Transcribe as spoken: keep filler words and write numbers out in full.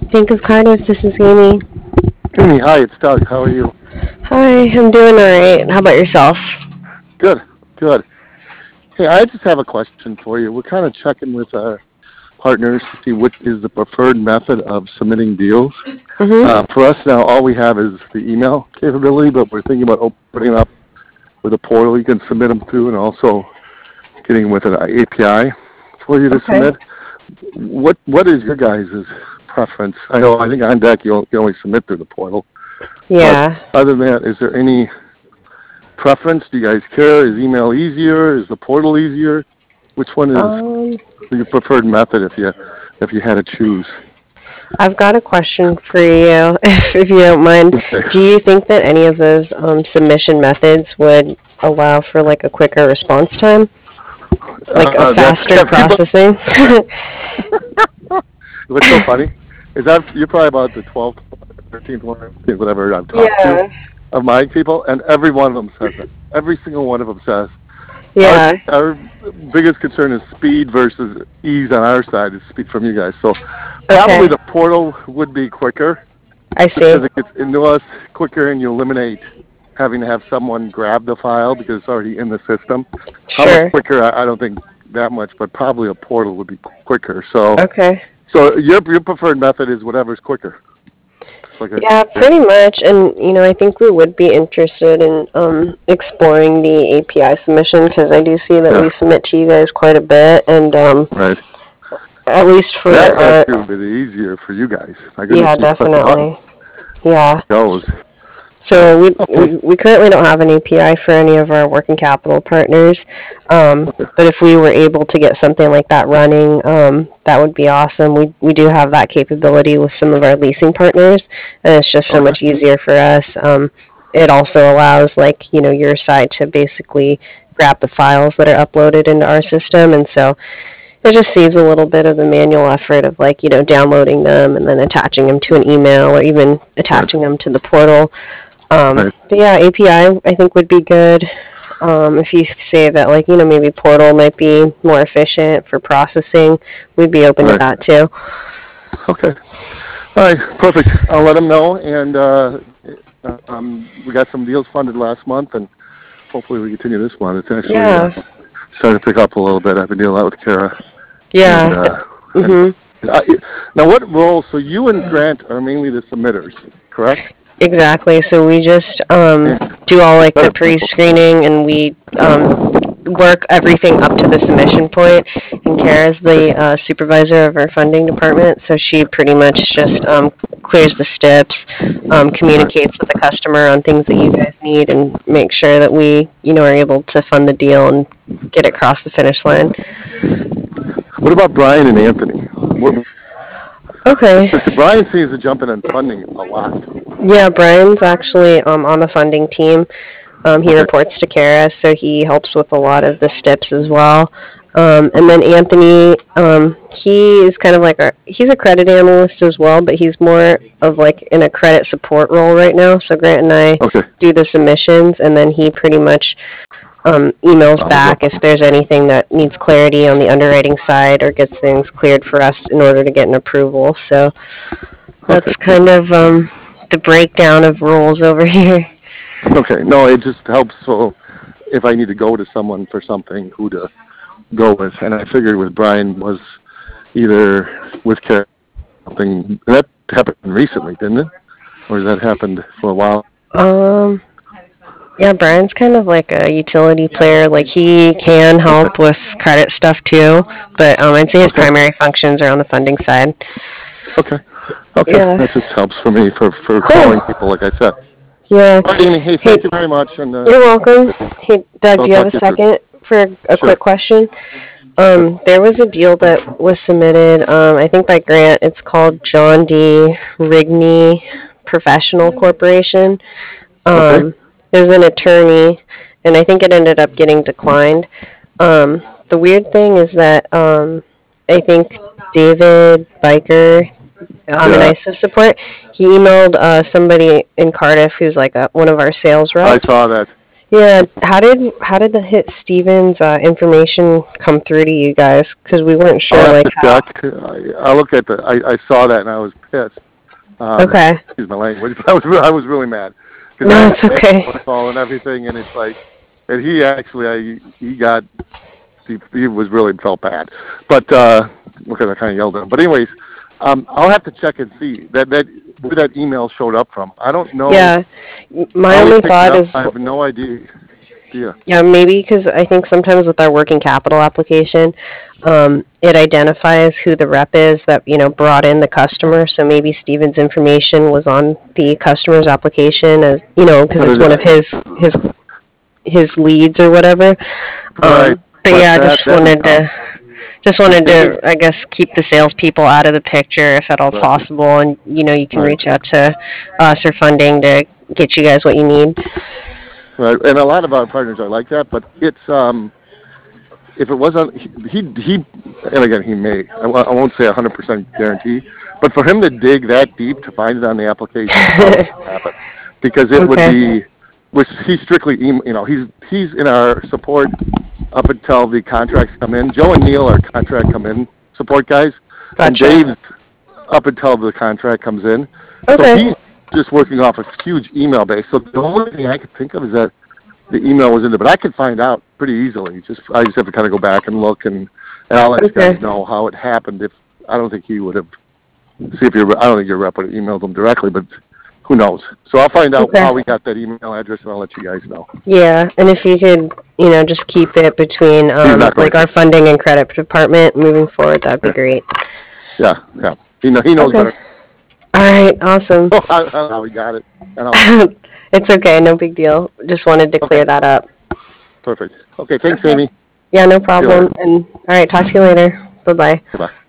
Bank of Cardiff, this is Amy. Amy, hi, it's Doug. How are you? Hi, I'm doing alright. How about yourself? Good, good. Hey, I just have a question for you. We're kind of checking with our partners to see which is the preferred method of submitting deals. Mm-hmm. Uh, for us now, all we have is the email capability, but we're thinking about opening up with a portal you can submit them through, and also getting with an A P I for you to Okay. submit. What What is your guys' preference? I know, I think on deck you you only submit through the portal, but Yeah. other than that, is there any preference? Do you guys care? Is email easier? Is the portal easier? Which one is Um, your preferred method if you if you had to choose? I've got a question for you, if you don't mind. Okay. Do you think that any of those um, submission methods would allow for like a quicker response time, like a Uh, that's faster everybody. processing? What's so funny is that you're probably about the twelfth, thirteenth one, whatever I've talked to Yeah. of my people, and every one of them says it. Every single one of them says our Yeah. our biggest concern is speed versus ease on our side is speed from you guys. So Okay. probably the portal would be quicker I see. because it gets into us quicker, and you eliminate having to have someone grab the file because it's already in the system. How much Sure. quicker? I, I don't think that much, but probably a portal would be quicker. So, Okay. so your your preferred method is whatever's quicker. Like I Yeah, said. pretty much. And, you know, I think we would be interested in um, exploring the A P I submission because I do see that Yeah, we submit to you guys quite a bit. And um, right. at least for That our, actually would be easier for you guys. My goodness, yeah, you press a button, definitely. Yeah. it goes. So we, Okay, we we currently don't have an A P I for any of our working capital partners, um, okay, but if we were able to get something like that running, um, that would be awesome. We we do have that capability with some of our leasing partners, and it's just so okay, much easier for us. Um, it also allows like you know your side to basically grab the files that are uploaded into our system, and so it just saves a little bit of the manual effort of like you know downloading them and then attaching them to an email or even right, attaching them to the portal. Um, right, but yeah, A P I I I think would be good. Um, if you say that like, you know, maybe Portal might be more efficient for processing, we'd be open to right. that too. Okay, all right, perfect. I'll let them know, and uh, um, we got some deals funded last month, and hopefully we continue this month. It's actually Yeah. uh, starting to pick up a little bit. I've been dealing a lot with Kara, and Yeah. uh, and Mhm. uh, now what role? So you and Grant are mainly the submitters, correct? Exactly. So we just um And do all like the better people. pre-screening and we um work everything up to the submission point. And Kara's Okay, the uh, supervisor of our funding department, so she pretty much just um clears the steps, um all right. communicates with the customer on things that you guys need, and make sure that we you know are able to fund the deal and get it across the finish line. What about Brian and Anthony? What, Okay. because Brian seems to jump in on funding a lot. Yeah, Brian's actually um, on the funding team. Um, he Okay, reports to Kara, so he helps with a lot of the steps as well. Um, and okay, then Anthony, um, he is kind of like a he's a credit analyst as well, but he's more of like in a credit support role right now. So Grant and I okay. do the submissions, and then he pretty much um, emails Follows back up. if there's anything that needs clarity on the underwriting side or gets things cleared for us in order to get an approval. So that's Okay, kind of um, the breakdown of roles over here. okay. No, it just helps. So if I need to go to someone for something, who to go with, and I figured with Brian was either with Kara something that happened recently, didn't it? Or has that happened for a while? Um, yeah, Brian's kind of like a utility player. Like he can Okay, help with credit stuff too, but um, I'd say his okay, primary functions are on the funding side. okay, okay. Yeah. That just helps for me for for calling Cool. people, like I said. Yeah. All right, Amy. Hey, Hey, thank you very much, and uh, you're welcome. Hey, Doug, I'll do you have talk a to you soon. second for a Sure. quick question? Yep. Um, there was a deal that was submitted, um, I think by Grant. It's called John D. Rigney Professional Corporation. Okay. Um, there's an attorney, and I think it ended up getting declined. Um, the weird thing is that um, I think David Biker, um, in Yeah, I S O support, he emailed uh, somebody in Cardiff who's like a, one of our sales I reps. saw that. Yeah, how did how did the hit Stevens uh, information come through to you guys? Because we weren't I'll sure have like to how. check. I, I look at the. I, I saw that and I was pissed. Um, Okay. excuse my language, but I was re- I was really mad because I No, had it's a okay. phone call and everything, and it's like, and he actually, I he got he, he was really felt bad, but uh, because I kind of yelled at him. But anyways, um, I'll have to check and see that that where that email showed up from. I don't know Yeah, my how he only picked it thought up. is I have no idea. Yeah, yeah, maybe because I think sometimes with our working capital application, um, it identifies who the rep is that, you know, brought in the customer. So maybe Steven's information was on the customer's application as, you know, because but it's one of it, his his his leads or whatever. right. Um, but But yeah, I that just that'd be wanted tough. to just Because wanted they did to, I guess, keep the salespeople out of the picture if at all right, possible, and you know, you can right, reach out to us or funding to get you guys what you need. right. And a lot of our partners are like that. But it's um, if it wasn't he he, he and again he may I, I won't say a hundred percent guarantee, but for him to dig that deep to find it on the application probably didn't happen because it would Okay. be which he's strictly em- you know he's he's in our support up until the contracts come in. Joe and Neil are contract come in support guys, and Gotcha. Dave's up until the contract comes in. So Okay. he's just working off a huge email base. So the only thing I could think of is that the email was in there, but I could find out pretty easily. Just I just have to kind of go back and look, and, and I'll let you Okay. guys know how it happened. If I don't think he would have. See if your I don't think your rep would have emailed them directly, but who knows? So I'll find out Okay. how we got that email address, and I'll let you guys know. Yeah, and if you could, you know, just keep it between He's um, not going like our to. funding and credit department moving forward, that'd be Yeah, great. yeah, yeah. He know, he knows Okay. better. All right. Awesome. I don't know how he got it, and I'll let you know. It's okay. No big deal. Just wanted to Okay, clear that up. perfect. Okay, thanks, Okay. Amy. Yeah, no See you later. problem. And all right, talk to you later. Bye bye. Goodbye.